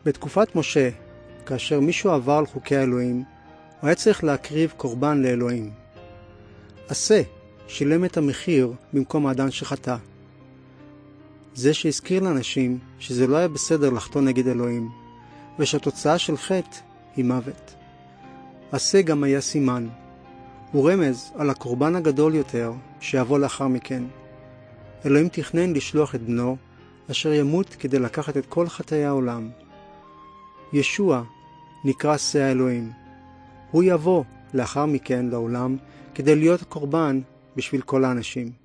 בתקופת משה, כאשר מישהו עבר על חוקי האלוהים, הוא היה צריך להקריב קורבן לאלוהים. עשה שילם את המחיר במקום האדם שחטא. זה שהזכיר לאנשים שזה לא היה בסדר לחטוא נגד אלוהים, ושהתוצאה של חטא היא מוות. עשה גם היה סימן. הוא רמז על הקורבן הגדול יותר שיבוא לאחר מכן. אלוהים תכנן לשלוח את בנו, אשר ימות כדי לקחת את כל חטאי העולם. ישוע נקרא שא האלוהים. הוא יבוא לאחר מכן לעולם כדי להיות קורבן בשביל כל האנשים.